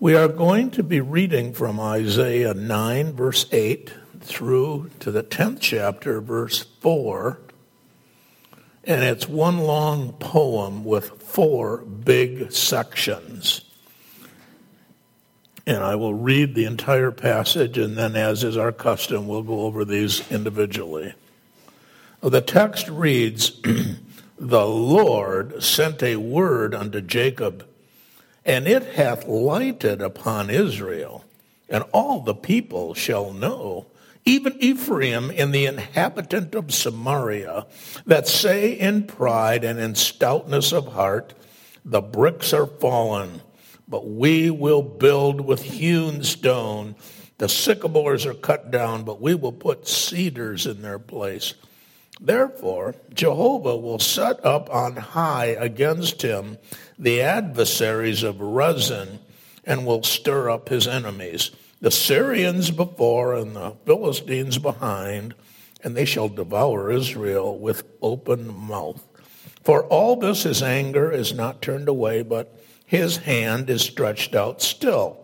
We are going to be reading from Isaiah 9, verse 8, through to the 10th chapter, verse 4. And it's one long poem with 4 big sections. And I will read the entire passage, and then, as is our custom, we'll go over these individually. The text reads, "The Lord sent a word unto Jacob, and it hath lighted upon Israel, and all the people shall know, even Ephraim and the inhabitant of Samaria, that say in pride and in stoutness of heart, the bricks are fallen, but we will build with hewn stone. The sycamores are cut down, but we will put cedars in their place. Therefore, Jehovah will set up on high against him the adversaries of Rezin, and will stir up his enemies, the Syrians before and the Philistines behind, and they shall devour Israel with open mouth. For all this his anger is not turned away, but his hand is stretched out still.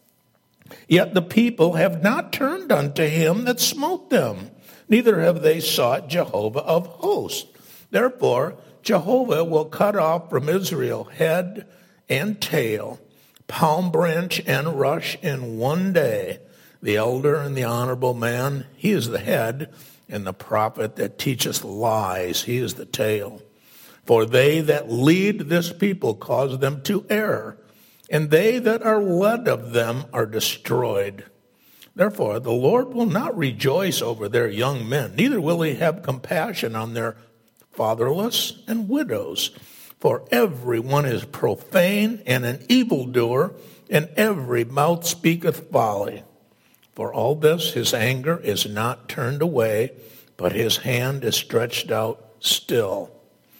Yet the people have not turned unto him that smote them, neither have they sought Jehovah of hosts. Therefore, Jehovah will cut off from Israel head and tail, palm branch and rush in one day. The elder and the honorable man, he is the head, and the prophet that teacheth lies, he is the tail. For they that lead this people cause them to err, and they that are led of them are destroyed. Therefore, the Lord will not rejoice over their young men, neither will he have compassion on their fatherless and widows. For every one is profane and an evildoer, and every mouth speaketh folly. For all this his anger is not turned away, but his hand is stretched out still.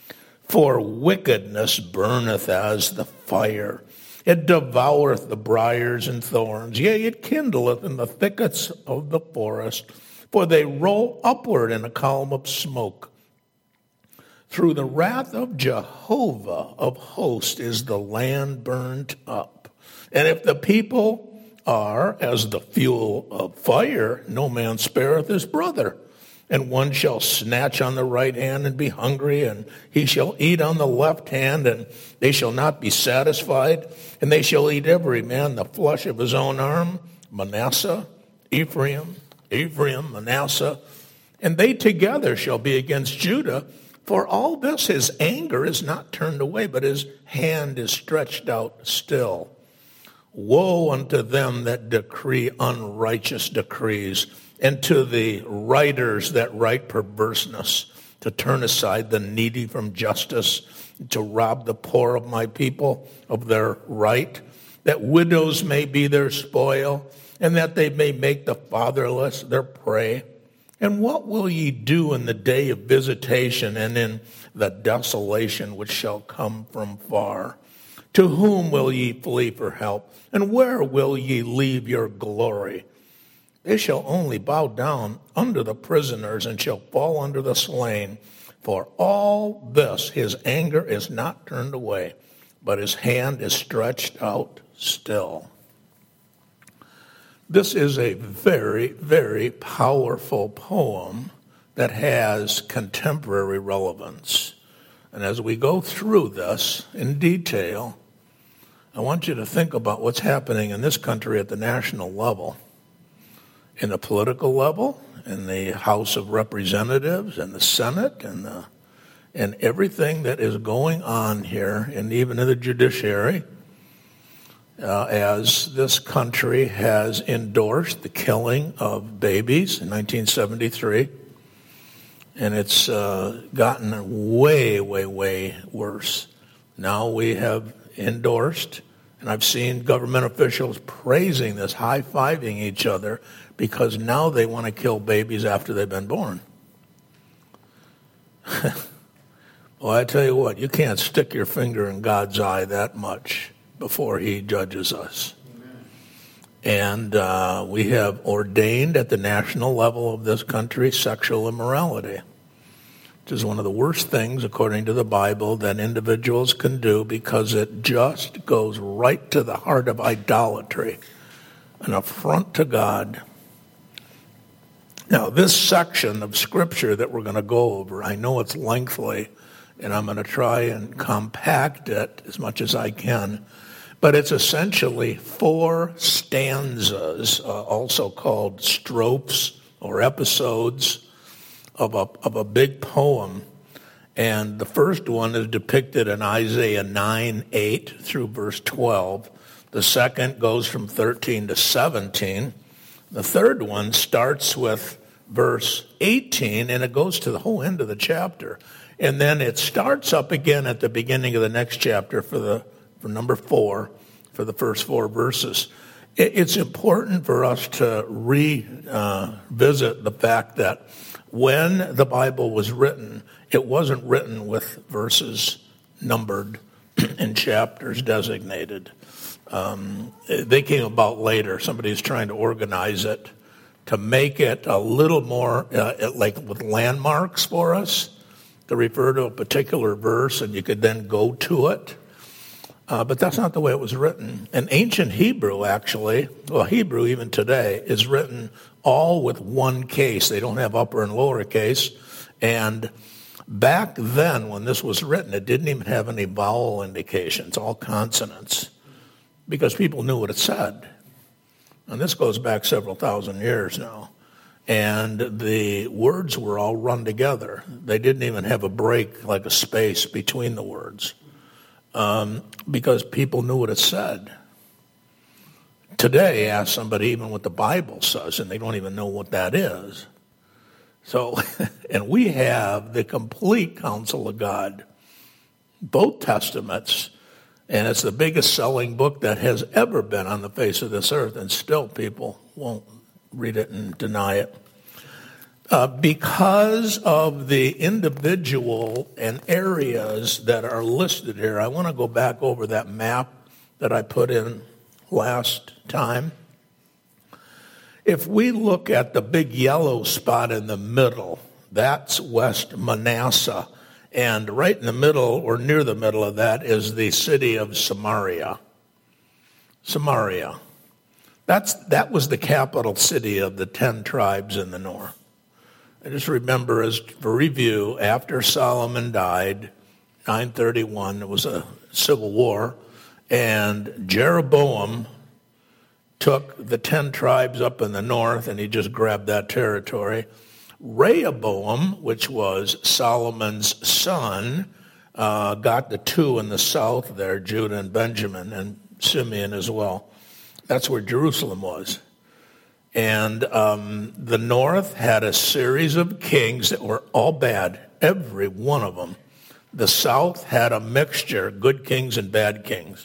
For wickedness burneth as the fire. It devoureth the briars and thorns. Yea, it kindleth in the thickets of the forest. For they roll upward in a column of smoke. Through the wrath of Jehovah of hosts is the land burned up. And if the people are as the fuel of fire, no man spareth his brother. And one shall snatch on the right hand and be hungry, and he shall eat on the left hand, and they shall not be satisfied. And they shall eat every man the flesh of his own arm, Manasseh, Ephraim, Manasseh. And they together shall be against Judah. For all this his anger is not turned away, but his hand is stretched out still. Woe unto them that decree unrighteous decrees, and to the writers that write perverseness, to turn aside the needy from justice, to rob the poor of my people of their right, that widows may be their spoil, and that they may make the fatherless their prey. And what will ye do in the day of visitation and in the desolation which shall come from far? To whom will ye flee for help? And where will ye leave your glory? They shall only bow down under the prisoners and shall fall under the slain. For all this his anger is not turned away, but his hand is stretched out still." This is a very, very powerful poem that has contemporary relevance. And as we go through this in detail, I want you to think about what's happening in this country at the national level, in the political level, in the House of Representatives and the Senate and everything that is going on here, and even in the judiciary. As this country has endorsed the killing of babies in 1973, and it's gotten way, way, way worse. Now we have endorsed, and I've seen government officials praising this, high-fiving each other, because now they want to kill babies after they've been born. Well, I tell you what, you can't stick your finger in God's eye that much before he judges us. Amen. And we have ordained at the national level of this country sexual immorality which is one of the worst things, according to the Bible, that individuals can do because it just goes right to the heart of idolatry, an affront to God. Now, this section of Scripture that we're going to go over, I know it's lengthy, and I'm going to try and compact it as much as I can, but it's essentially 4 stanzas, also called strophes or episodes of a big poem. And the first one is depicted in Isaiah 9:8 through verse 12. The second goes from 13 to 17. The third one starts with verse 18, and it goes to the whole end of the chapter. And then it starts up again at the beginning of the next chapter for number 4, for the first 4 verses. It's important for us to revisit the fact that when the Bible was written, it wasn't written with verses numbered and chapters designated. They came about later. Somebody's trying to organize it to make it a little more like with landmarks for us, to refer to a particular verse, and you could then go to it. But that's not the way it was written. And ancient Hebrew, actually, well, Hebrew even today, is written all with one case. They don't have upper and lower case. And back then, when this was written, it didn't even have any vowel indications, all consonants, because people knew what it said. And this goes back several thousand years now. And the words were all run together. They didn't even have a break, like a space between the words, because people knew what it said. Today, ask somebody even what the Bible says, and they don't even know what that is. So, and we have the complete counsel of God, both Testaments, and it's the biggest selling book that has ever been on the face of this earth, and still people won't read it and deny it. Because of the individual and areas that are listed here, I want to go back over that map that I put in last time. If we look at the big yellow spot in the middle, that's West Manasseh. And right in the middle, or near the middle of that, is the city of Samaria. Samaria. That was the capital city of the 10 tribes in the north. I just remember, as for review, after Solomon died, 931, there was a civil war, and Jeroboam took the 10 tribes up in the north, and he just grabbed that territory. Rehoboam, which was Solomon's son, got the 2 in the south there, Judah and Benjamin, and Simeon as well. That's where Jerusalem was. And the north had a series of kings that were all bad, every one of them. The south had a mixture, good kings and bad kings.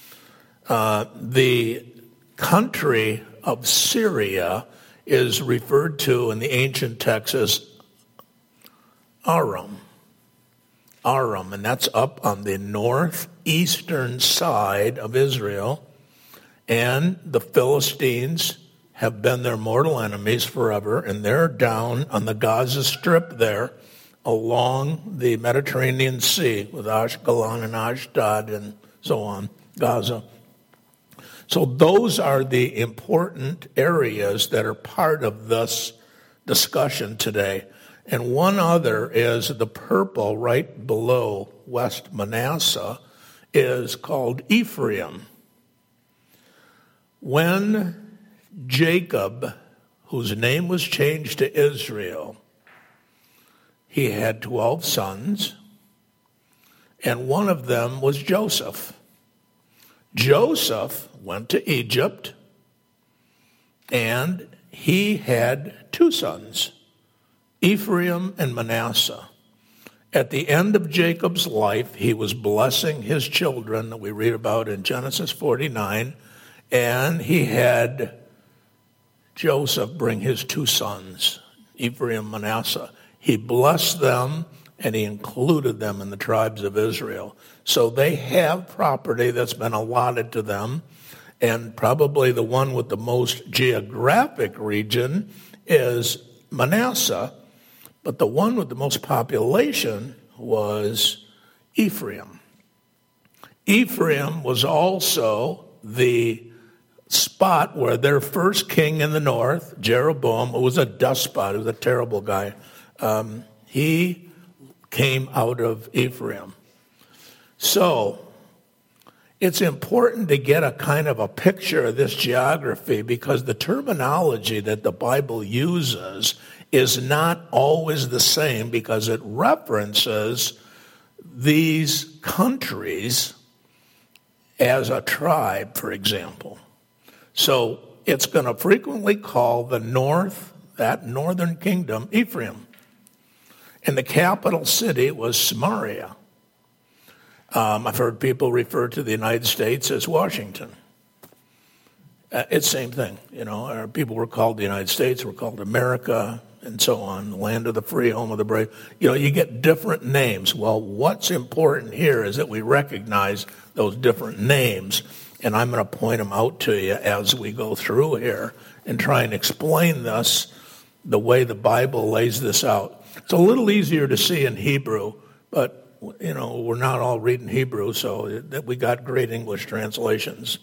The country of Syria is referred to in the ancient texts as Aram. Aram, and that's up on the northeastern side of Israel. And the Philistines have been their mortal enemies forever, and they're down on the Gaza Strip there along the Mediterranean Sea with Ashkelon and Ashdod and so on, Gaza. So those are the important areas that are part of this discussion today. And one other is the purple right below West Manasseh is called Ephraim. When Jacob, whose name was changed to Israel, he had 12 sons, and one of them was Joseph. Joseph went to Egypt, and he had 2 sons, Ephraim and Manasseh. At the end of Jacob's life, he was blessing his children that we read about in Genesis 49, and he had Joseph bring his 2 sons, Ephraim and Manasseh. He blessed them, and he included them in the tribes of Israel. So they have property that's been allotted to them, and probably the one with the most geographic region is Manasseh, But the one with the most population was Ephraim. Ephraim was also the spot where their first king in the north, Jeroboam, who was a despot, he was a terrible guy, he came out of Ephraim. So it's important to get a kind of a picture of this geography, because the terminology that the Bible uses is not always the same, because it references these countries as a tribe, for example. So it's going to frequently call the north, that northern kingdom, Ephraim. And the capital city was Samaria. I've heard people refer to the United States as Washington. It's the same thing, Our people were called the United States, were called America, and so on, the land of the free, home of the brave. You get different names. Well, what's important here is that we recognize those different names, and I'm going to point them out to you as we go through here and try and explain this the way the Bible lays this out. It's a little easier to see in Hebrew, but we're not all reading Hebrew, so that we got great English translations.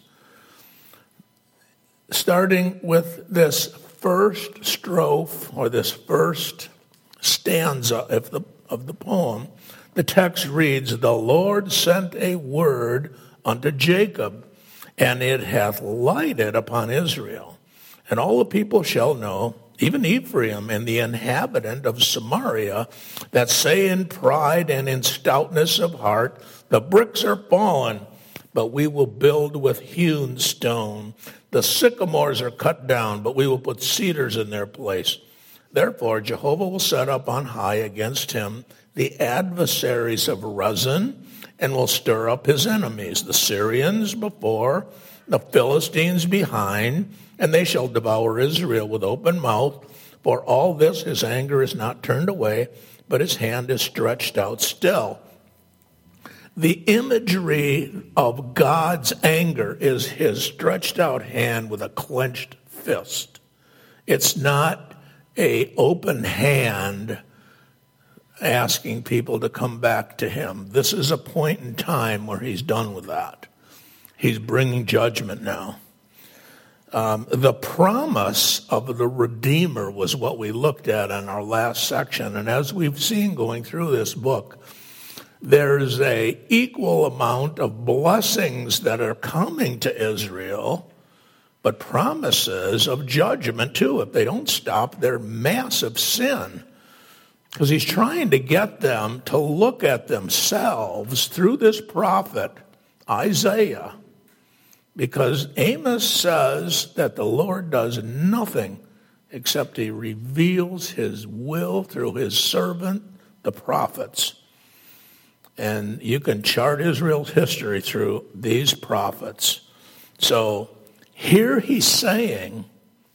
Starting with this first strophe, or this first stanza of the poem, the text reads, "The Lord sent a word unto Jacob, and it hath lighted upon Israel. And all the people shall know, even Ephraim and the inhabitant of Samaria, that say in pride and in stoutness of heart, the bricks are fallen, but we will build with hewn stone. The sycamores are cut down, but we will put cedars in their place. Therefore Jehovah will set up on high against him the adversaries of Rezin, and will stir up his enemies, the Syrians before, the Philistines behind, and they shall devour Israel with open mouth. For all this his anger is not turned away, but his hand is stretched out still." The imagery of God's anger is his stretched out hand with a clenched fist. It's not an open hand asking people to come back to him. This is a point in time where he's done with that. He's bringing judgment now. The promise of the Redeemer was what we looked at in our last section. And as we've seen going through this book, there's an equal amount of blessings that are coming to Israel, but promises of judgment too if they don't stop their massive sin. Because he's trying to get them to look at themselves through this prophet, Isaiah. Because Amos says that the Lord does nothing except he reveals his will through his servant, the prophets. And you can chart Israel's history through these prophets. So here he's saying,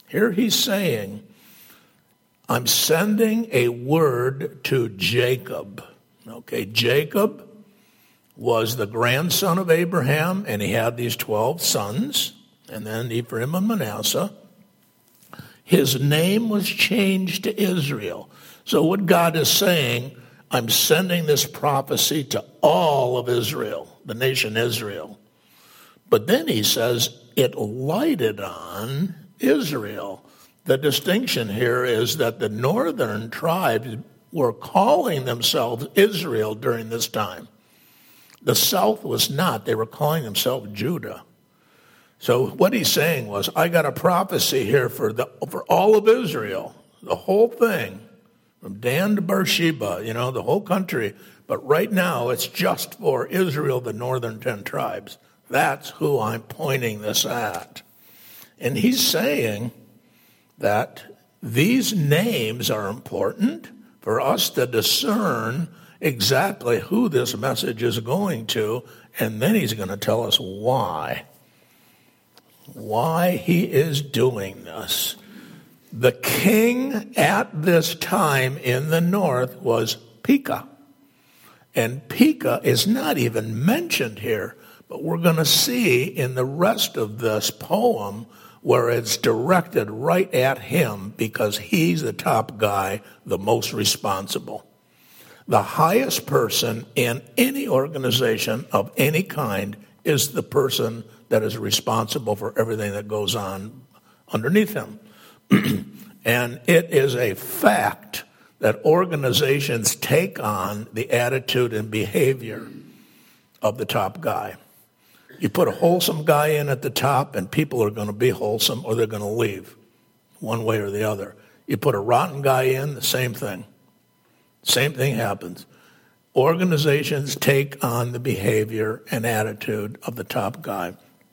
I'm sending a word to Jacob. Okay, Jacob was the grandson of Abraham, and he had these 12 sons, and then Ephraim and Manasseh. His name was changed to Israel. So what God is saying, I'm sending this prophecy to all of Israel, the nation Israel. But then he says, it lighted on Israel. The distinction here is that the northern tribes were calling themselves Israel during this time. The south was not. They were calling themselves Judah. So what he's saying was, I got a prophecy here for all of Israel, the whole thing, from Dan to Beersheba, the whole country. But right now, it's just for Israel, the northern 10 tribes. That's who I'm pointing this at. And he's saying that these names are important for us to discern exactly who this message is going to, and then he's going to tell us why he is doing this. The king at this time in the north was Pekah, and Pekah is not even mentioned here, but we're going to see in the rest of this poem where it's directed right at him because he's the top guy, the most responsible. The highest person in any organization of any kind is the person that is responsible for everything that goes on underneath him. And it is a fact that organizations take on the attitude and behavior of the top guy. You put a wholesome guy in at the top, and people are going to be wholesome or they're going to leave, one way or the other. You put a rotten guy in, the same thing. Same thing happens. Organizations take on the behavior and attitude of the top guy.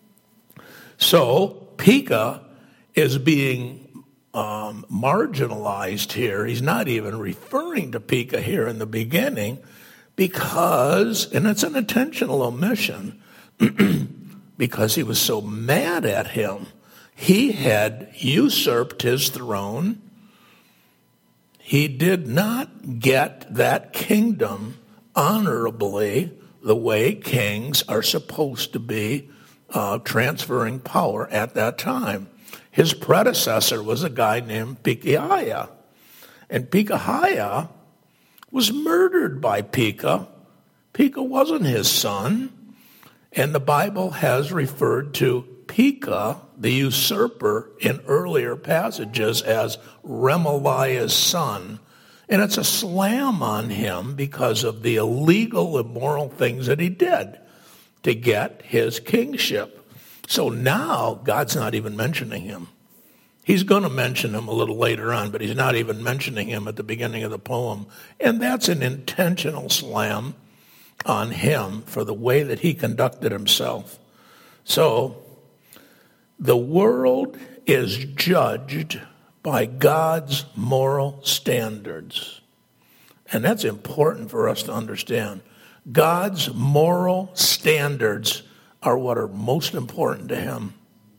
So Pekah is being marginalized here. He's not even referring to Pekah here in the beginning because, and it's an intentional omission, because he was so mad at him. He had usurped his throne. He did not get that kingdom honorably the way kings are supposed to be transferring power at that time. His predecessor was a guy named Pekahiah. And Pekahiah was murdered by Pekah. Pekah wasn't his son. And the Bible has referred to Pekah, the usurper, in earlier passages as Remaliah's son. And it's a slam on him because of the illegal, immoral things that he did to get his kingship. So now God's not even mentioning him. He's going to mention him a little later on, but he's not even mentioning him at the beginning of the poem. And that's an intentional slam on him for the way that he conducted himself. So the world is judged by God's moral standards. And that's important for us to understand. God's moral standards are what are most important to him.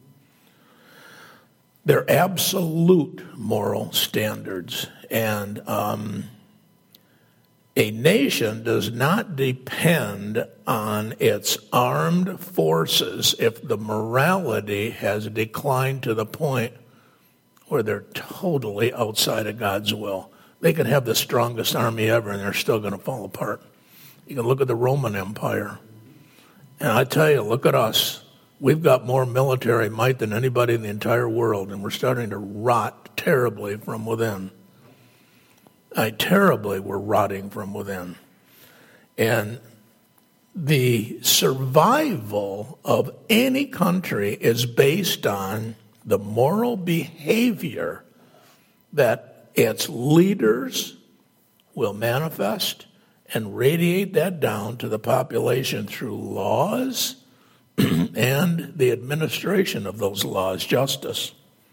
They're absolute moral standards. And a nation does not depend on its armed forces if the morality has declined to the point where they're totally outside of God's will. They can have the strongest army ever and they're still going to fall apart. You can look at the Roman Empire. And I tell you, look at us. We've got more military might than anybody in the entire world, and we're starting to rot terribly from within. Terribly, we're rotting from within. And the survival of any country is based on the moral behavior that its leaders will manifest and radiate that down to the population through laws and the administration of those laws, justice.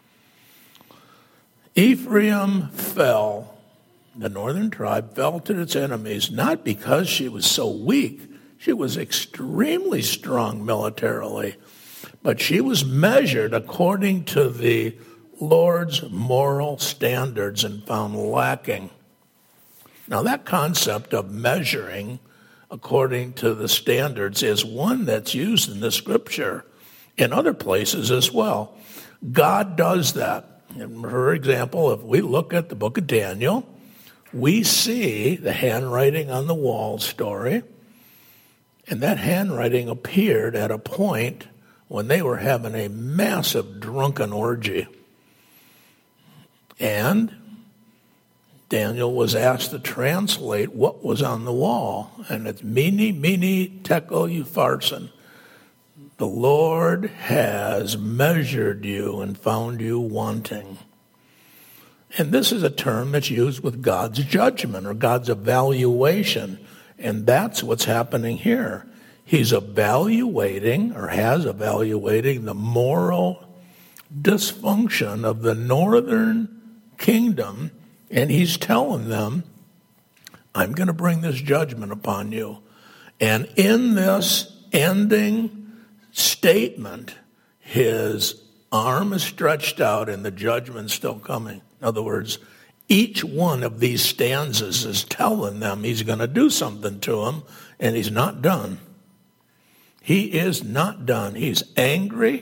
Ephraim fell, the northern tribe fell to its enemies, not because she was so weak. She was extremely strong militarily, but she was measured according to the Lord's moral standards and found lacking. Now, that concept of measuring according to the standards is one that's used in the Scripture in other places as well. God does that. And for example, if we look at the book of Daniel, we see the handwriting on the wall story, and that handwriting appeared at a point when they were having a massive drunken orgy. And Daniel was asked to translate what was on the wall, and it's Mene, Tekel, Upharsin. The Lord has measured you and found you wanting. And this is a term that's used with God's judgment or God's evaluation, and that's what's happening here. He's evaluating or has evaluating the moral dysfunction of the northern kingdom. And he's telling them, I'm going to bring this judgment upon you. And in this ending statement, his arm is stretched out and the judgment's still coming. In other words, each one of these stanzas is telling them he's going to do something to them, and he's not done. He is not done. He's angry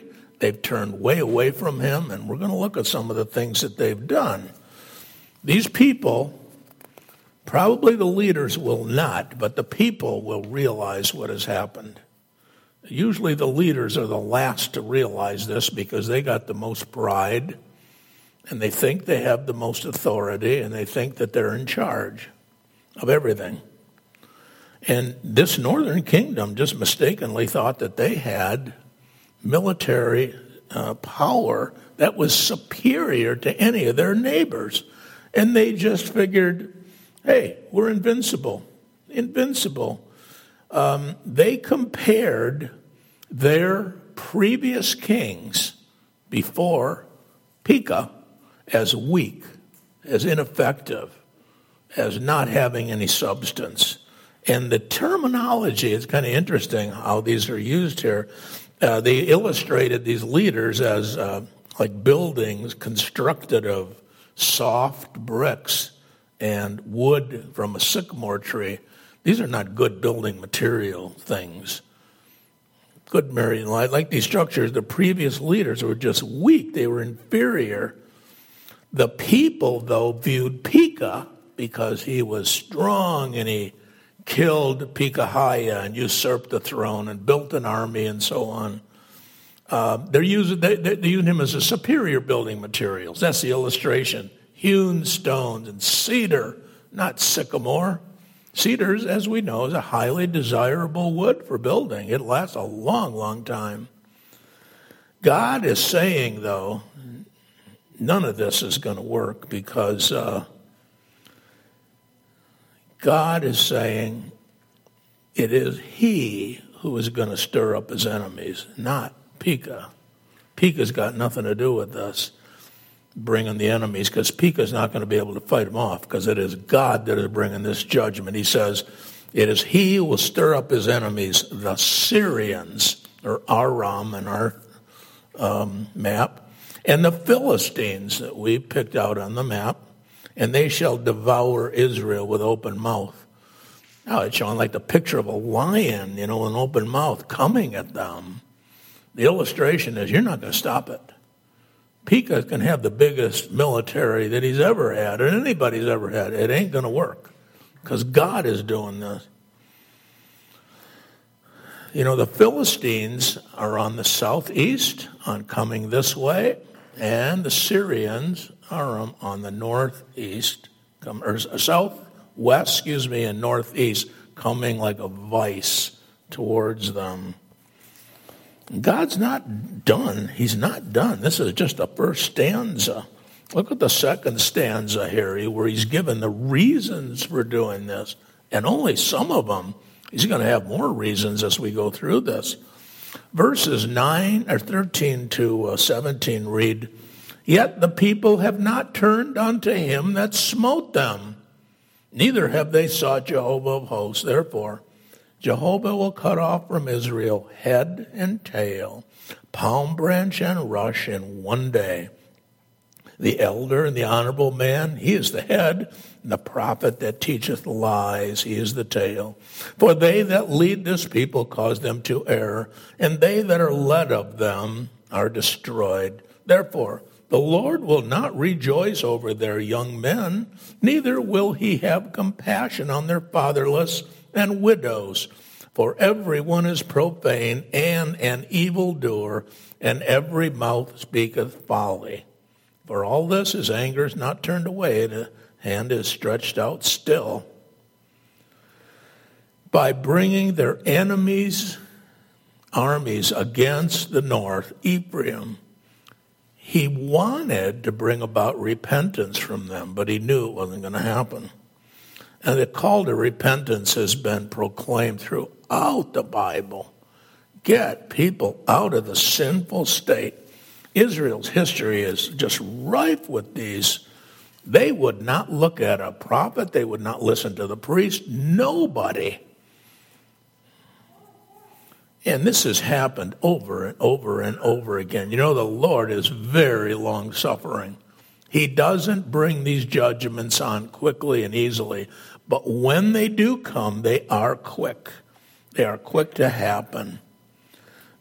They've turned way away from him, and we're going to look at some of the things that they've done. These people, probably the leaders will not, but the people will realize what has happened. Usually the leaders are the last to realize this because they got the most pride, and they think they have the most authority, and they think that they're in charge of everything. And this northern kingdom just mistakenly thought that they had military power that was superior to any of their neighbors. And they just figured, hey, we're invincible. Invincible. They compared their previous kings before Pekah as weak, as ineffective, as not having any substance. And the terminology is kind of interesting how these are used here. They illustrated these leaders as like buildings constructed of soft bricks and wood from a sycamore tree. These are not good building material things. Good marrying life. Like these structures, the previous leaders were just weak. They were inferior. The people, though, viewed Pekah because he was strong and he killed Pekahiah and usurped the throne and built an army and so on. They're using him as a superior building materials. That's the illustration. Hewn stones and cedar, not sycamore. Cedar, as we know, is a highly desirable wood for building. It lasts a long, long time. God is saying, though, none of this is going to work because God is saying it is he who is going to stir up his enemies, not Pekah. Pekah's got nothing to do with this, bringing the enemies, because Pekah's not going to be able to fight them off, because it is God that is bringing this judgment. He says it is he who will stir up his enemies, the Syrians, or Aram in our map, and the Philistines that we picked out on the map. And they shall devour Israel with open mouth. Now it's showing like the picture of a lion, an open mouth coming at them. The illustration is you're not going to stop it. Pekah can have the biggest military that he's ever had, or anybody's ever had. It ain't going to work because God is doing this. The Philistines are on the southeast, on coming this way, and the Syrians are on the northeast, or southwest, and northeast, coming like a vice towards them. God's not done. He's not done. This is just the first stanza. Look at the second stanza here, where he's given the reasons for doing this, and only some of them. He's going to have more reasons as we go through this. Verses 13 to 17 read, "Yet the people have not turned unto him that smote them, neither have they sought Jehovah of hosts. Therefore, Jehovah will cut off from Israel head and tail, palm branch and rush in one day. The elder and the honorable man, he is the head, and the prophet that teacheth lies, he is the tail. For they that lead this people cause them to err, and they that are led of them are destroyed. Therefore, the Lord will not rejoice over their young men, neither will he have compassion on their fatherless and widows. For everyone is profane and an evildoer, and every mouth speaketh folly. For all this, his anger is not turned away, the hand is stretched out still. By bringing their enemies' armies against the north, Ephraim, he wanted to bring about repentance from them, but he knew it wasn't going to happen. And the call to repentance has been proclaimed throughout the Bible. Get people out of the sinful state. Israel's history is just rife with these. They would not look at a prophet. They would not listen to the priest. Nobody. And this has happened over and over and over again. The Lord is very long-suffering. He doesn't bring these judgments on quickly and easily. But when they do come, they are quick. They are quick to happen.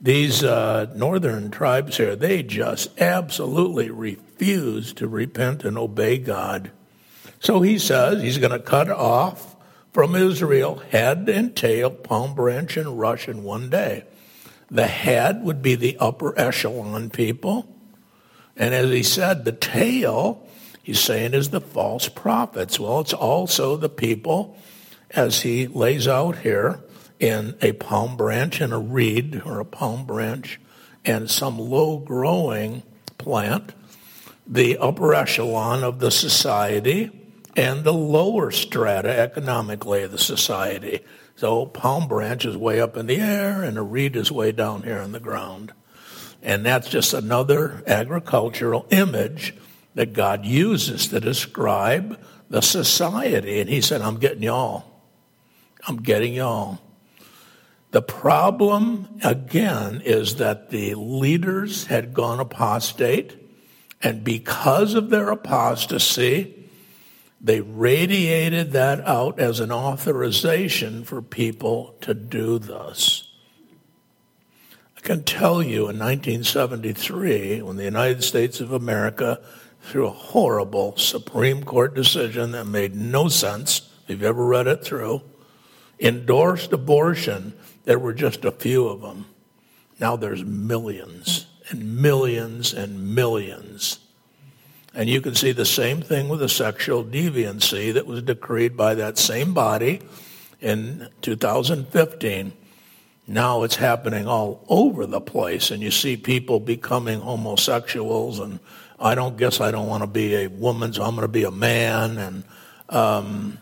These northern tribes here, they just absolutely refuse to repent and obey God. So he says he's going to cut off from Israel head and tail, palm branch and rush in one day. The head would be the upper echelon people. And as he said, the tail, he's saying, is the false prophets. Well, it's also the people, as he lays out here, in a palm branch and a reed, or a palm branch and some low-growing plant, the upper echelon of the society and the lower strata economically of the society. So palm branch is way up in the air and a reed is way down here in the ground. And that's just another agricultural image that God uses to describe the society. And he said, I'm getting y'all. I'm getting y'all. The problem, again, is that the leaders had gone apostate, and because of their apostasy, they radiated that out as an authorization for people to do this. I can tell you in 1973, when the United States of America, through a horrible Supreme Court decision that made no sense, if you've ever read it through, endorsed abortion, there were just a few of them. Now there's millions and millions and millions. And you can see the same thing with the sexual deviancy that was decreed by that same body in 2015. Now it's happening all over the place, and you see people becoming homosexuals, and I don't want to be a woman, so I'm going to be a man, and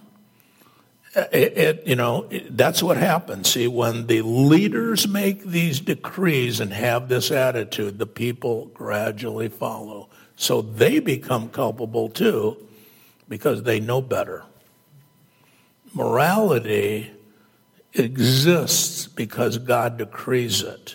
that's what happens. See, when the leaders make these decrees and have this attitude, the people gradually follow. So they become culpable too because they know better. Morality exists because God decrees it.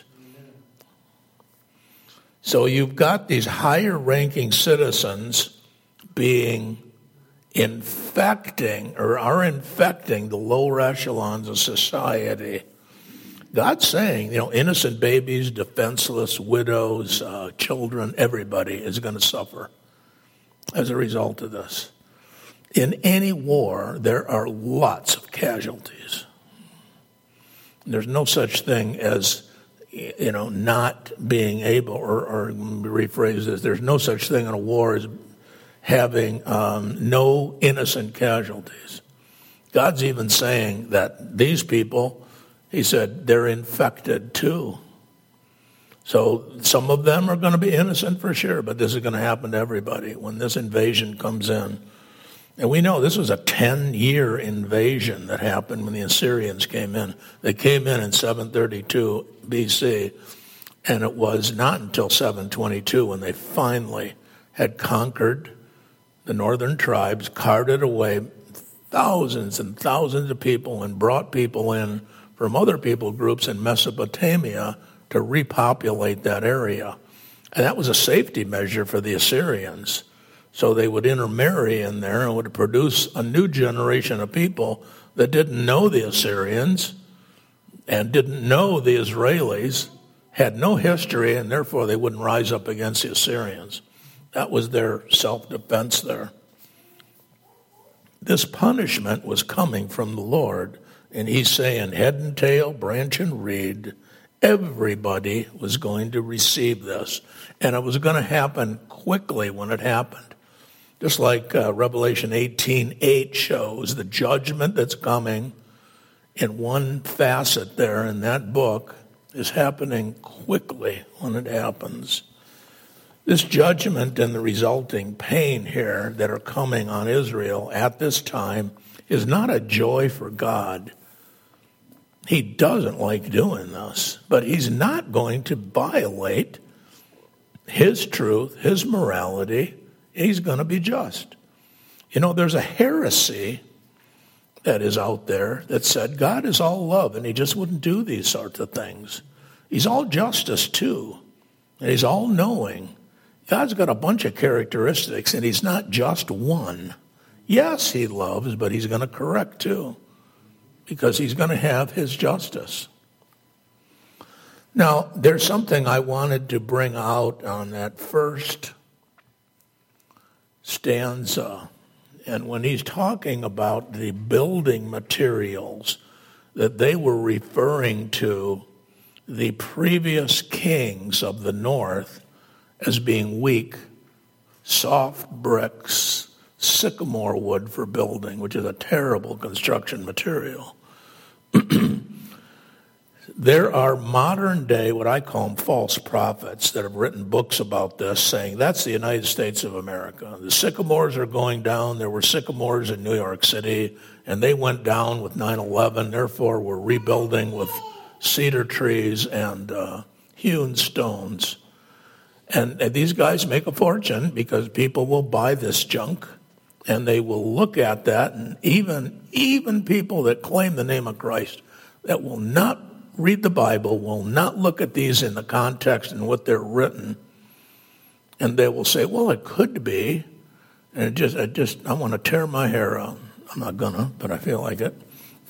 So you've got these higher ranking citizens being infecting the lower echelons of society. God's saying, innocent babies, defenseless widows, children, everybody is going to suffer as a result of this. In any war, there are lots of casualties. There's no such thing as, not being able, or rephrase this, there's no such thing in a war as having no innocent casualties. God's even saying that these people, he said, they're infected too. So some of them are going to be innocent for sure, but this is going to happen to everybody when this invasion comes in. And we know this was a 10-year invasion that happened when the Assyrians came in. They came in 732 BC, and it was not until 722 when they finally had conquered the northern tribes, carted away thousands and thousands of people, and brought people in from other people groups in Mesopotamia to repopulate that area. And that was a safety measure for the Assyrians. So they would intermarry in there and would produce a new generation of people that didn't know the Assyrians and didn't know the Israelis, had no history, and therefore they wouldn't rise up against the Assyrians. That was their self-defense there. This punishment was coming from the Lord, and he's saying head and tail, branch and reed, everybody was going to receive this. And it was going to happen quickly when it happened. Just like Revelation 18:8 shows, the judgment that's coming in one facet there in that book is happening quickly when it happens. This judgment and the resulting pain here that are coming on Israel at this time is not a joy for God. He doesn't like doing this, but he's not going to violate his truth, his morality. He's going to be just. There's a heresy that is out there that said God is all love and he just wouldn't do these sorts of things. He's all justice too, and he's all knowing. God's got a bunch of characteristics, and he's not just one. Yes, he loves, but he's going to correct too, because he's going to have his justice. Now, there's something I wanted to bring out on that first stanza. And when he's talking about the building materials, that they were referring to the previous kings of the north as being weak, soft bricks, sycamore wood for building, which is a terrible construction material. There are modern day, what I call them, false prophets that have written books about this, saying that's the United States of America. The sycamores are going down. There were sycamores in New York City, and they went down with 9/11. Therefore, we're rebuilding with cedar trees and hewn stones. And these guys make a fortune because people will buy this junk, and they will look at that, and even people that claim the name of Christ that will not read the Bible, will not look at these in the context and what they're written, and they will say, well, it could be, and I want to tear my hair out. I'm not gonna, but I feel like it.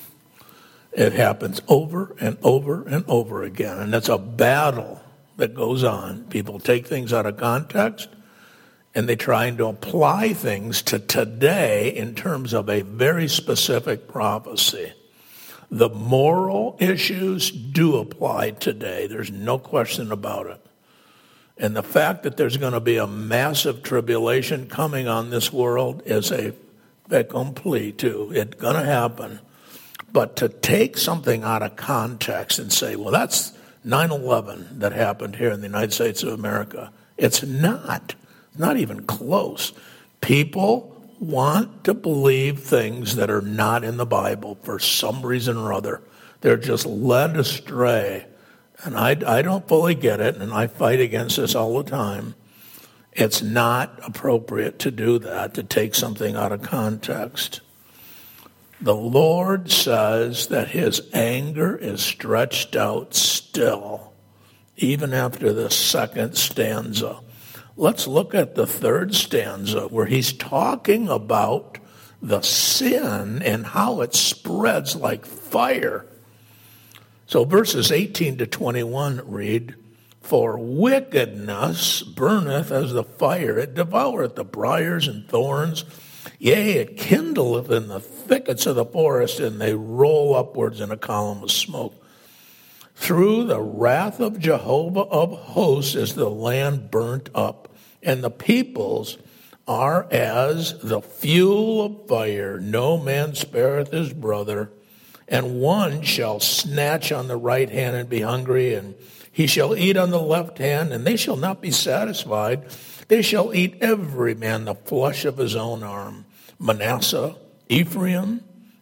It happens over and over and over again, and it's a battle that goes on. People take things out of context, and they try to apply things to today in terms of a very specific prophecy. The moral issues do apply today. There's no question about it. And the fact that there's going to be a massive tribulation coming on this world is a fait accompli too. It's going to happen. But to take something out of context and say, well, that's 9/11 that happened here in the United States of America. It's not even close. People want to believe things that are not in the Bible for some reason or other. They're just led astray. And I don't fully get it, and I fight against this all the time. It's not appropriate to do that, to take something out of context. The Lord says that his anger is stretched out still, even after the second stanza. Let's look at the third stanza where he's talking about the sin and how it spreads like fire. So verses 18 to 21 read, for wickedness burneth as the fire, it devoureth the briars and thorns, yea, it kindleth in the thickets of the forest, and they roll upwards in a column of smoke. Through the wrath of Jehovah of hosts is the land burnt up, and the peoples are as the fuel of fire. No man spareth his brother, and one shall snatch on the right hand and be hungry, and he shall eat on the left hand, and they shall not be satisfied. They shall eat every man the flesh of his own arm. Manasseh, Ephraim,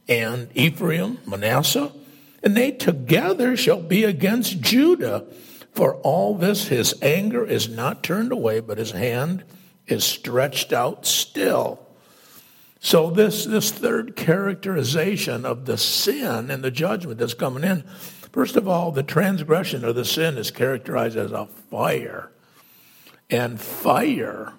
Manasseh, and they together shall be against Judah. For all this his anger is not turned away, but his hand is stretched out still. So this third characterization of the sin and the judgment that's coming in, first of all, the transgression of the sin is characterized as a fire. And fire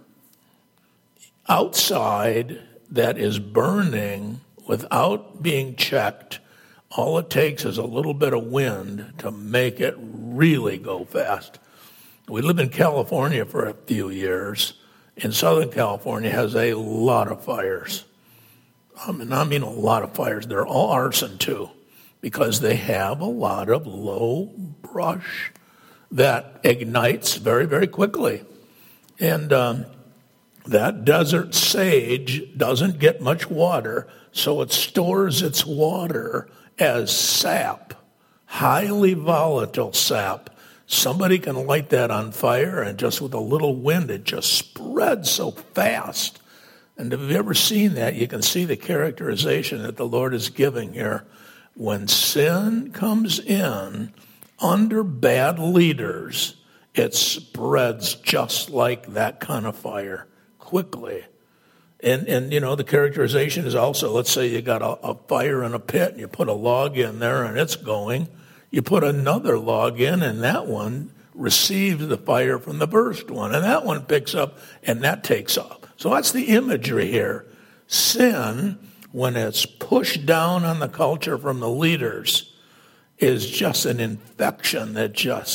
outside that is burning without being checked, all it takes is a little bit of wind to make it really go fast. We lived in California for a few years, and Southern California has a lot of fires. I mean a lot of fires. They're all arson too, because they have a lot of low brush that ignites very, very quickly. And that desert sage doesn't get much water, so it stores its water as sap, highly volatile sap. Somebody can light that on fire, and just with a little wind, it just spreads so fast. And if you've ever seen that, you can see the characterization that the Lord is giving here. When sin comes in under bad leaders, it spreads just like that kind of fire, quickly. And you know, the characterization is also, let's say you got a fire in a pit, and you put a log in there, and it's going. You put another log in, and that one receives the fire from the first one, and that one picks up, and that takes off. So that's the imagery here. Sin, when it's pushed down on the culture from the leaders, is just an infection that just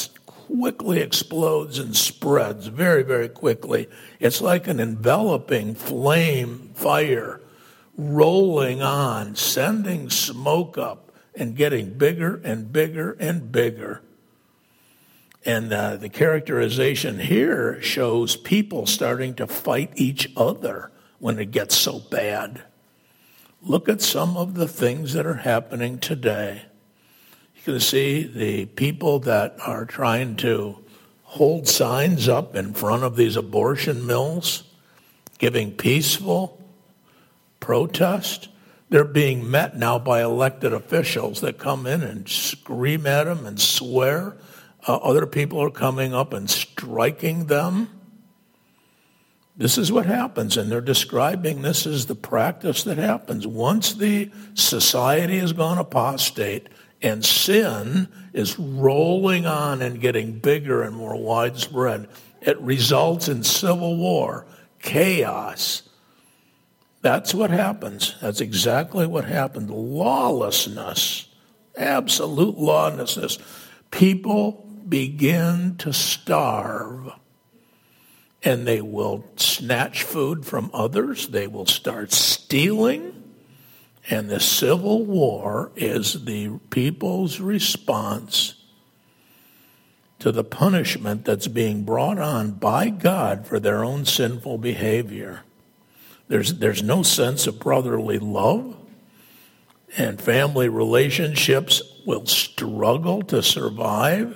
quickly explodes and spreads very, very quickly. It's like an enveloping flame fire rolling on, sending smoke up and getting bigger and bigger and bigger. And the characterization here shows people starting to fight each other when it gets so bad. Look at some of the things that are happening today. You can see the people that are trying to hold signs up in front of these abortion mills, giving peaceful protest. They're being met now by elected officials that come in and scream at them and swear. Other people are coming up and striking them. This is what happens, and they're describing this as the practice that happens. Once the society has gone apostate and sin is rolling on and getting bigger and more widespread, it results in civil war, chaos. That's what happens. That's exactly what happened. Lawlessness, absolute lawlessness. People begin to starve, and they will snatch food from others. They will start stealing. And the Civil War is the people's response to the punishment that's being brought on by God for their own sinful behavior. There's no sense of brotherly love, and family relationships will struggle to survive.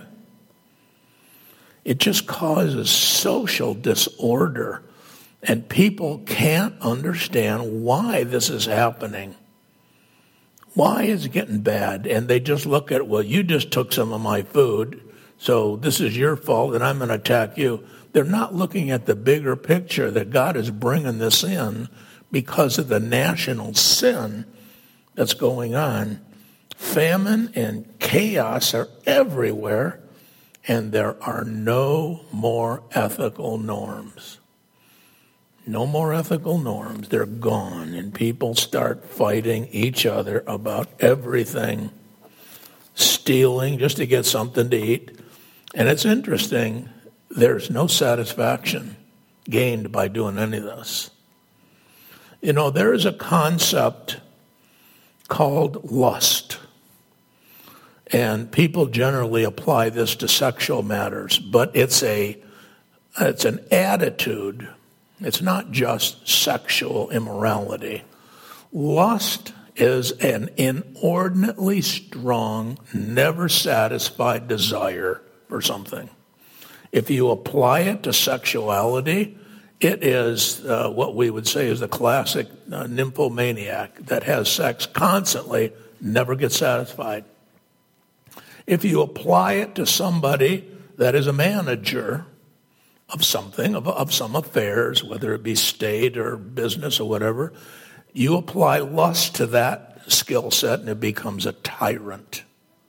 It just causes social disorder, and people can't understand why this is happening. Why is it getting bad? And they just look at, well, you just took some of my food, so this is your fault, and I'm going to attack you. They're not looking at the bigger picture that God is bringing this in because of the national sin that's going on. Famine and chaos are everywhere, and there are no more ethical norms. No more ethical norms. They're gone, and people start fighting each other about everything, stealing just to get something to eat. And it's interesting, there's no satisfaction gained by doing any of this. You know, there is a concept called lust. And people generally apply this to sexual matters, but it's an attitude. It's not just sexual immorality. Lust is an inordinately strong, never satisfied desire for something. If you apply it to sexuality, it is what we would say is the classic nymphomaniac that has sex constantly, never gets satisfied. If you apply it to somebody that is a manager of something, of some affairs, whether it be state or business or whatever, you apply lust to that skill set and it becomes a tyrant.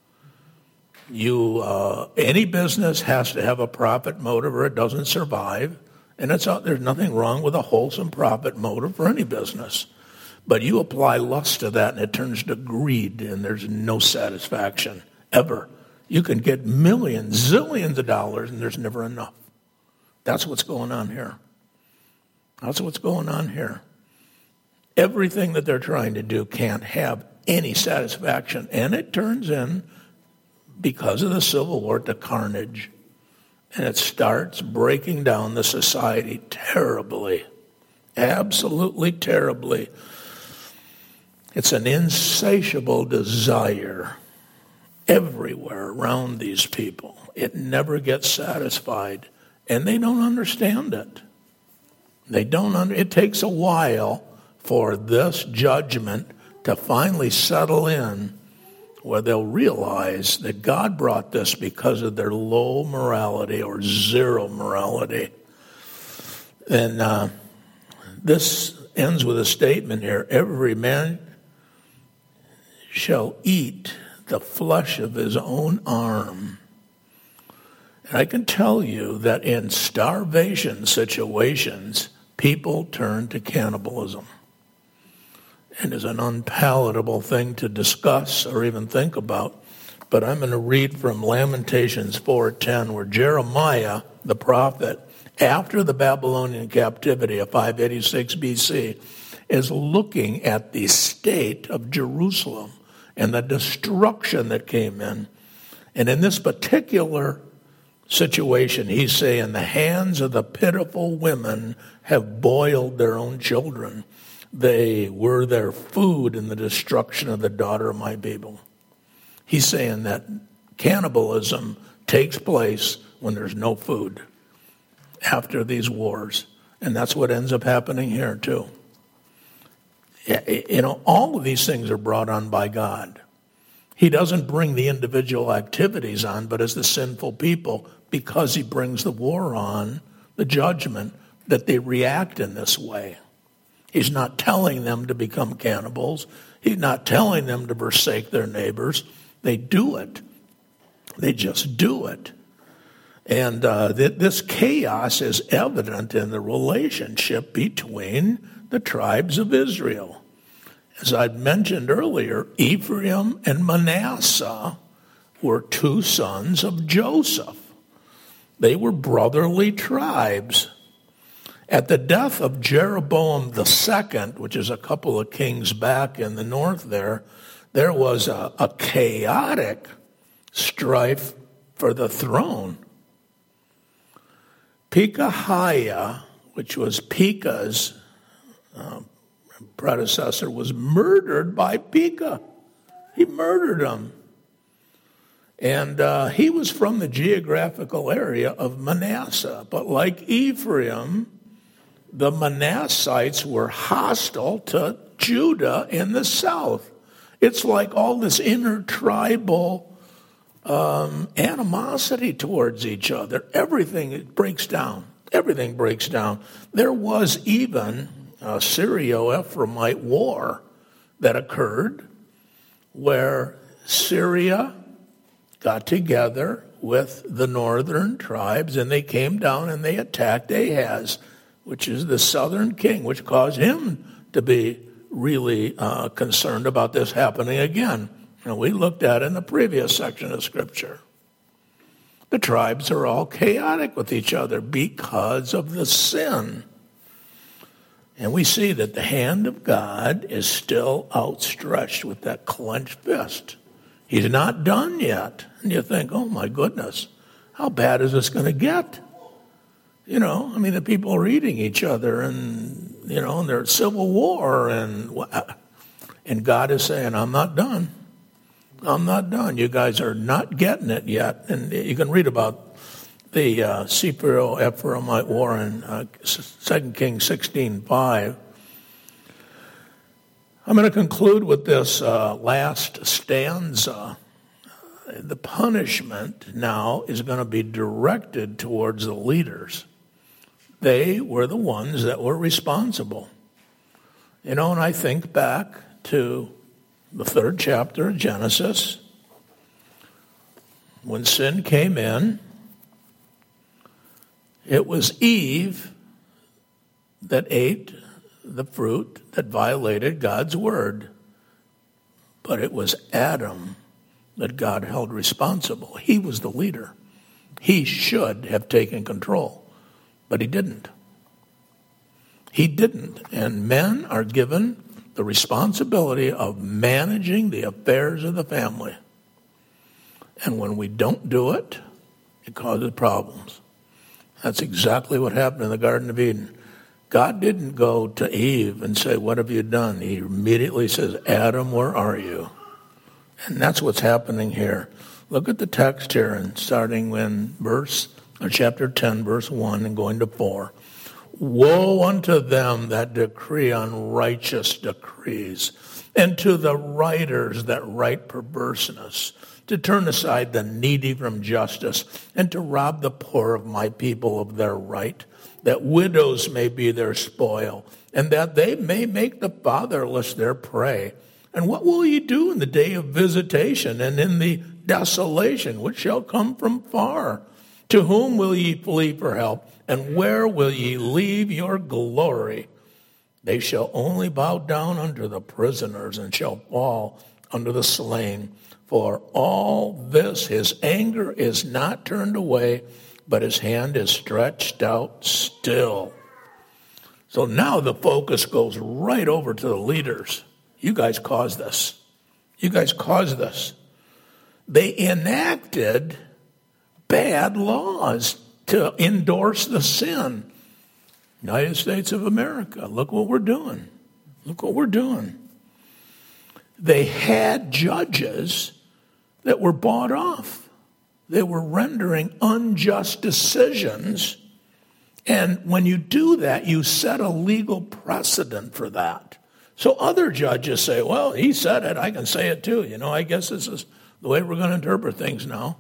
Any business has to have a profit motive or it doesn't survive. And there's nothing wrong with a wholesome profit motive for any business. But you apply lust to that and it turns to greed and there's no satisfaction ever. You can get millions, zillions of dollars and there's never enough. That's what's going on here. That's what's going on here. Everything that they're trying to do can't have any satisfaction. And it turns in, because of the Civil War, to carnage. And it starts breaking down the society terribly, absolutely terribly. It's an insatiable desire everywhere around these people. It never gets satisfied, and they don't understand it. It takes a while for this judgment to finally settle in, where they'll realize that God brought this because of their low morality or zero morality. And this ends with a statement here: every man shall eat the flesh of his own arm. And I can tell you that in starvation situations, people turn to cannibalism. And it's an unpalatable thing to discuss or even think about. but I'm going to read from Lamentations 4:10, where Jeremiah, the prophet, after the Babylonian captivity of 586 BC, is looking at the state of Jerusalem and the destruction that came in. And in this particular situation, he's saying, the hands of the pitiful women have boiled their own children. They were their food in the destruction of the daughter of my people. He's saying that cannibalism takes place when there's no food after these wars. And that's what ends up happening here too. You know, all of these things are brought on by God. He doesn't bring the individual activities on, but as the sinful people, because he brings the war on, the judgment, that they react in this way. He's not telling them to become cannibals. He's not telling them to forsake their neighbors. They do it. They just do it. And this chaos is evident in the relationship between the tribes of Israel. As I'd mentioned earlier, Ephraim and Manasseh were two sons of Joseph. They were brotherly tribes. At the death of Jeroboam II, which is a couple of kings back in the north there was a chaotic strife for the throne. Pekahiah, which was Pekah's predecessor, was murdered by Pekah. He murdered him. And he was from the geographical area of Manasseh. But like Ephraim, the Manassites were hostile to Judah in the south. It's like all this intertribal animosity towards each other. Everything breaks down. Everything breaks down. There was even a Syrio-Ephraimite war that occurred where Syria got together with the northern tribes, and they came down and they attacked Ahaz, which is the southern king, which caused him to be really concerned about this happening again. And we looked at it in the previous section of Scripture. The tribes are all chaotic with each other because of the sin. And we see that the hand of God is still outstretched with that clenched fist. He's not done yet. And you think, oh my goodness, how bad is this going to get? You know, I mean, the people are eating each other and, you know, and there's civil war and God is saying, I'm not done. I'm not done. You guys are not getting it yet. And you can read about the Syrio-Ephraimite war in 2 Kings 16:5. I'm going to conclude with this last stanza. The punishment now is going to be directed towards the leaders. They were the ones that were responsible. You know, and I think back to the 3rd chapter of Genesis. When sin came in, it was Eve that ate the fruit that violated God's word. But it was Adam that God held responsible. He was the leader. He should have taken control, but he didn't. He didn't. And men are given the responsibility of managing the affairs of the family. And when we don't do it, it causes problems. That's exactly what happened in the Garden of Eden. God didn't go to Eve and say, what have you done? He immediately says, Adam, where are you? And that's what's happening here. Look at the text here, and starting in chapter 10, verse 1, and going to 4. Woe unto them that decree unrighteous decrees, and to the writers that write perverseness, to turn aside the needy from justice, and to rob the poor of my people of their right, that widows may be their spoil, and that they may make the fatherless their prey. And what will ye do in the day of visitation, and in the desolation which shall come from far? To whom will ye flee for help? And where will ye leave your glory? They shall only bow down unto the prisoners, and shall fall unto the slain. For all this his anger is not turned away, but his hand is stretched out still. So now the focus goes right over to the leaders. You guys caused this. You guys caused this. They enacted bad laws to endorse the sin. United States of America, look what we're doing. Look what we're doing. They had judges that were bought off. They were rendering unjust decisions. And when you do that, you set a legal precedent for that. So other judges say, well, he said it, I can say it too. I guess this is the way we're going to interpret things now.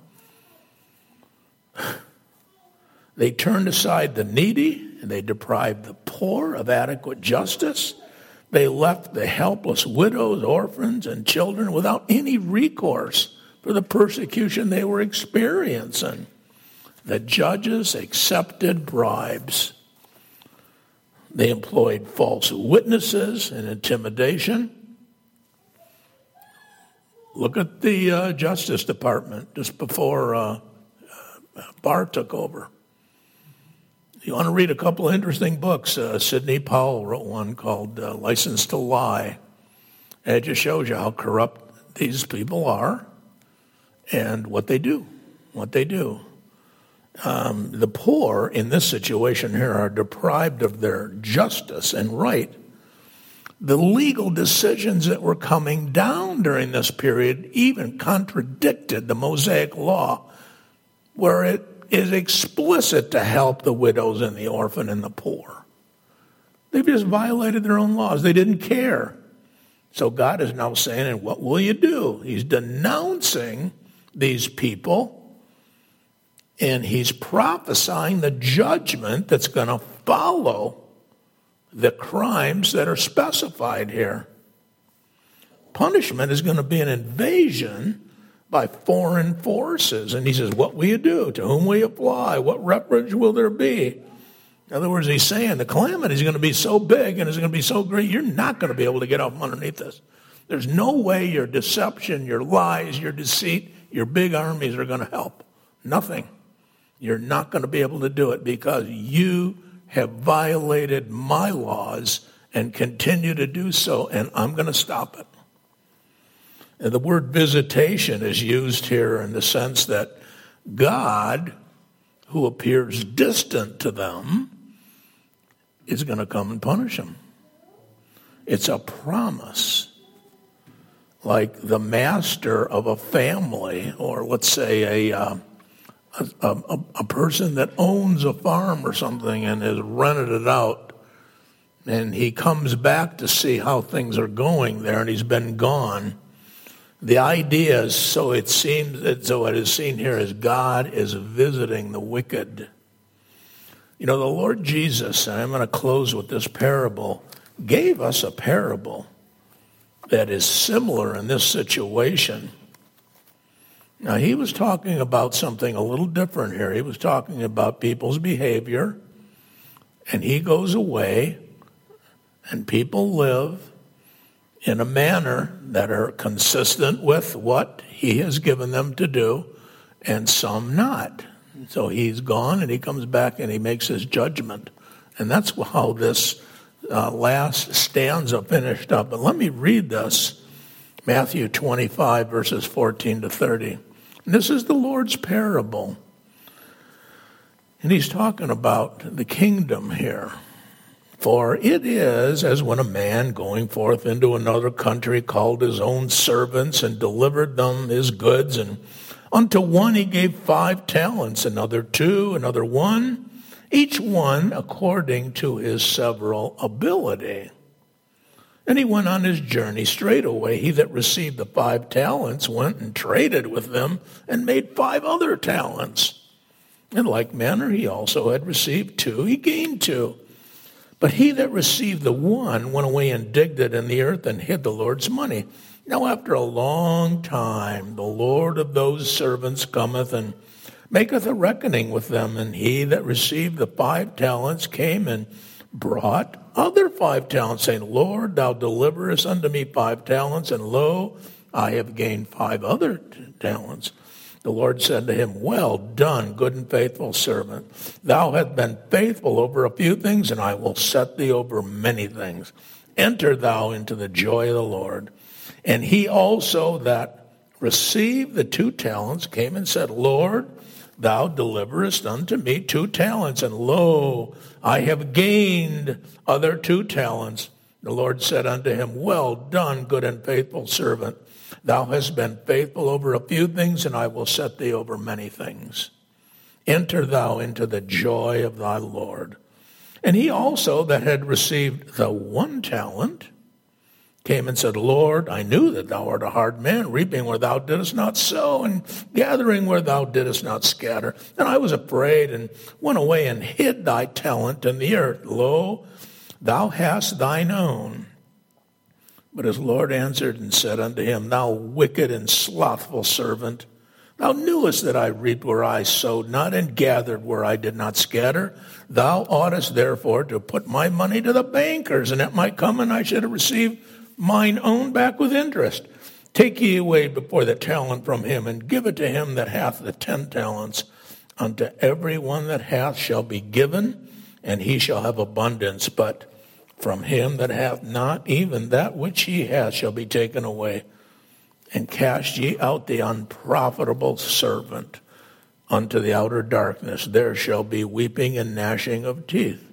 They turned aside the needy, and they deprived the poor of adequate justice. They left the helpless widows, orphans, and children without any recourse for the persecution they were experiencing. The judges accepted bribes. They employed false witnesses and intimidation. Look at the Justice Department just before Barr took over. You want to read a couple of interesting books. Sidney Powell wrote one called License to Lie. And it just shows you how corrupt these people are and what they do. The poor in this situation here are deprived of their justice and right. The legal decisions that were coming down during this period even contradicted the Mosaic Law, where it is explicit to help the widows and the orphan and the poor. They've just violated their own laws. They didn't care. So God is now saying, and what will you do? He's denouncing these people. And he's prophesying the judgment that's going to follow the crimes that are specified here. Punishment is going to be an invasion by foreign forces. And he says, what will you do? To whom will you apply? What refuge will there be? In other words, he's saying the calamity is going to be so big and it's going to be so great, you're not going to be able to get out from underneath this. There's no way your deception, your lies, your deceit, your big armies are going to help. Nothing. You're not going to be able to do it because you have violated my laws and continue to do so, and I'm going to stop it. And the word visitation is used here in the sense that God, who appears distant to them, is going to come and punish them. It's a promise. Like the master of a family, or let's say a person that owns a farm or something and has rented it out, and he comes back to see how things are going there, and he's been gone. The idea is, so it seems that so it is seen here as God is visiting the wicked. The Lord Jesus, and I'm going to close with this parable, gave us a parable that is similar in this situation. Now, he was talking about something a little different here. He was talking about people's behavior, and he goes away, and people live in a manner that are consistent with what he has given them to do, and some not. So he's gone, and he comes back, and he makes his judgment. And that's how this last stanza finished up. But let me read this, Matthew 25, verses 14 to 30. And this is the Lord's parable. And he's talking about the kingdom here. For it is as when a man going forth into another country called his own servants and delivered them his goods. And unto one he gave 5 talents, another 2, another 1, each one according to his several ability. And he went on his journey. Straightway he that received the 5 talents went and traded with them and made 5 other talents. In like manner he also had received 2, he gained 2. But he that received the 1 went away and digged it in the earth and hid the Lord's money. Now after a long time the Lord of those servants cometh and maketh a reckoning with them. And he that received the 5 talents came and brought other 5 talents, saying, Lord, thou deliverest unto me 5 talents, and lo, I have gained 5 other talents. The Lord said to him, well done, good and faithful servant. Thou hast been faithful over a few things, and I will set thee over many things. Enter thou into the joy of the Lord. And he also that received the 2 talents came and said, Lord, thou deliverest unto me 2 talents, and lo, I have gained other 2 talents. The Lord said unto him, well done, good and faithful servant. Thou hast been faithful over a few things, and I will set thee over many things. Enter thou into the joy of thy Lord. And he also that had received the 1 talent came and said, Lord, I knew that thou art a hard man, reaping where thou didst not sow, and gathering where thou didst not scatter. And I was afraid, and went away and hid thy talent in the earth. Lo, thou hast thine own. But his Lord answered and said unto him, thou wicked and slothful servant, thou knewest that I reaped where I sowed not, and gathered where I did not scatter. Thou oughtest therefore to put my money to the bankers, and it might come, and I should have received mine own back with interest. Take ye away before the talent from him, and give it to him that hath the 10 talents. Unto every one that hath shall be given, and he shall have abundance. But from him that hath not, even that which he hath shall be taken away. And cast ye out the unprofitable servant unto the outer darkness. There shall be weeping and gnashing of teeth.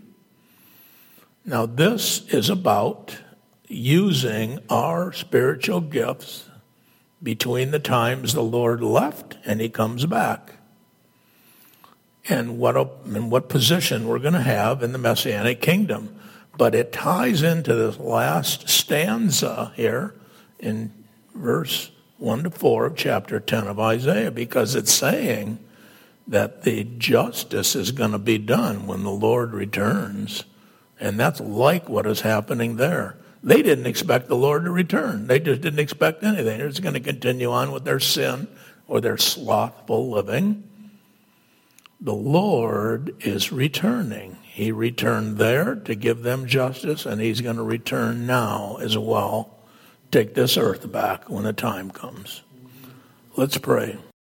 Now this is about using our spiritual gifts between the times the Lord left and he comes back. And what position we're going to have in the Messianic kingdom. But it ties into this last stanza here in verse 1 to 4 of chapter 10 of Isaiah, because it's saying that the justice is going to be done when the Lord returns. And that's like what is happening there. They didn't expect the Lord to return. They just didn't expect anything. They're just going to continue on with their sin or their slothful living. The Lord is returning. He returned there to give them justice, and he's going to return now as well. Take this earth back when the time comes. Let's pray.